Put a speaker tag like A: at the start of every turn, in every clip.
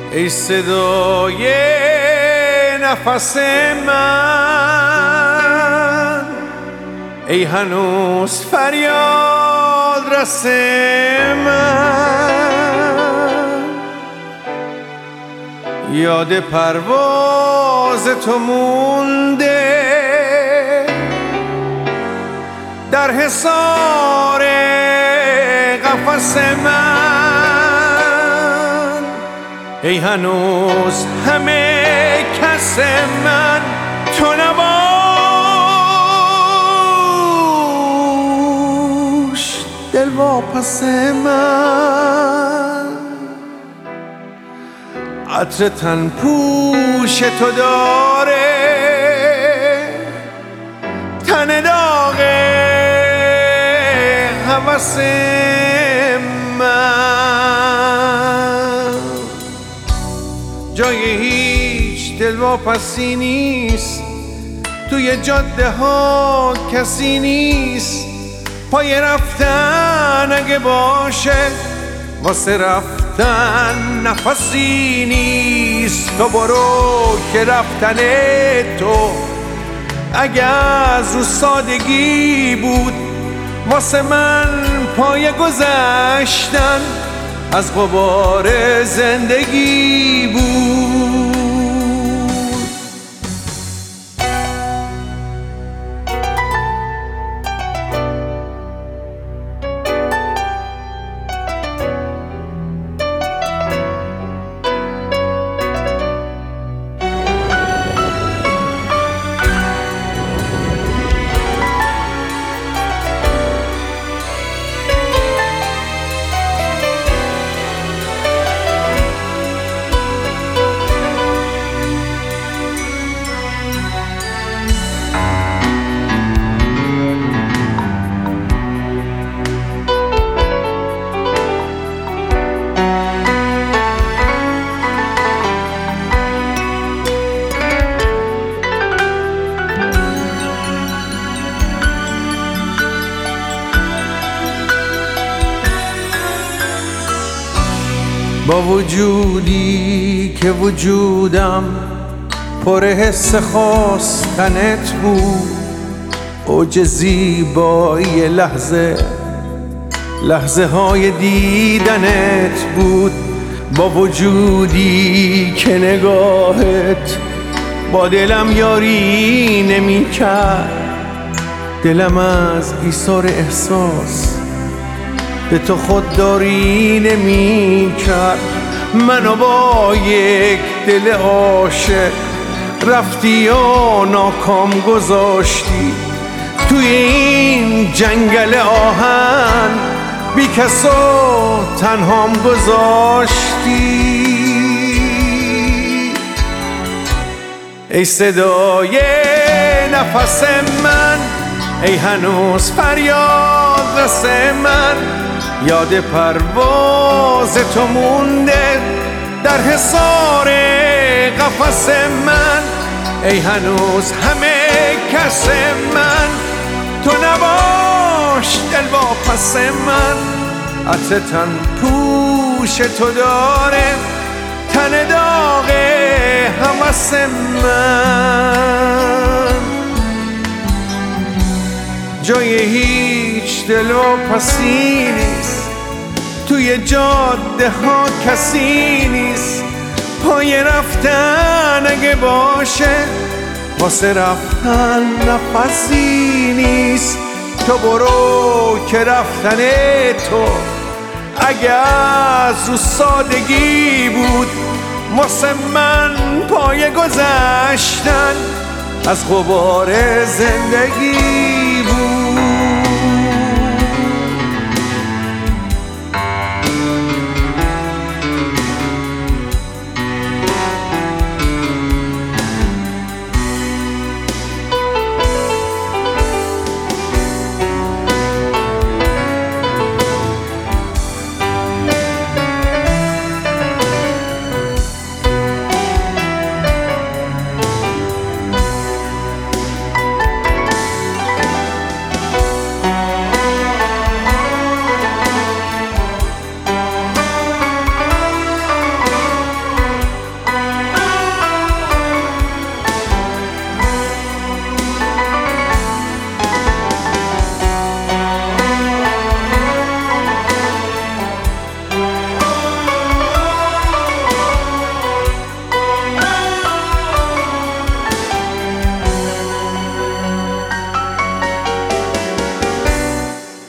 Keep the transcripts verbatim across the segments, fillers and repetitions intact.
A: ای صدای نفس من، ای هنوز فریاد رس من، یاد پرواز تو مونده در حصار قفس من، ای هنوز همه کس من تو نباش دل واپس من، عطر تن پوش تو داره تن داغ هوس من، جای هیچ دلواپسی نیست، توی جاده ها کسی نیست، پای رفتن اگه باشه واسه رفتن نفسی نیست. تو برو که رفتن تو اگه از رو سادگی بود، واسه من پای گذشتن از غبار زندگی بود. با وجودی که وجودم پر حس خواستنت بود، اوج زیبایی لحظه لحظه های دیدنت بود. با وجودی که نگاهت با دلم یاری نمی کرد، دلم از ایثار احساس به تو خودداری نمی کرد. منو با یک دل عاشق رفتی و ناکام گذاشتی توی این جنگل آهن، بی کس و تنهام گذاشتی. ای صدای نفس من، ای هنوز فریاد رس من، یاد پرواز تو مونده در حصار قفس من، ای هنوز همه کس من تو نباش دل واپس من، عطر تن پوش تو داره تن داغ هوس من، جای هیچ دلواپسی نیست، توی جاده ها کسی نیست، پای رفتن اگه باشه واسه رفتن نفسی نیست. تو برو که رفتن تو اگه از رو سادگی بود، واسه من پای گذشتن از غبار زندگی بود.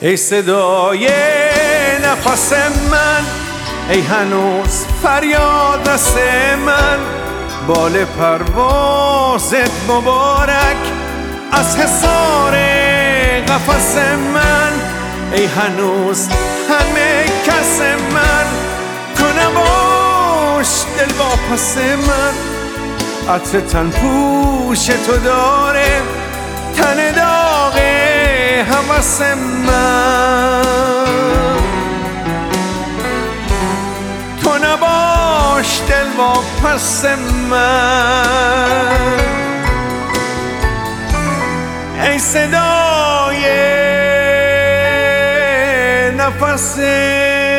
A: ای صدای نفس من، ای هنوز فریاد رس من، بال پروازت مبارک از حصار قفس من. ای هنوز همه کس من، تو نباش دل واپس من. عطر تن پوش تو داره تن داغ هوس من. تو نباش دل واپس من. ای صدای نفس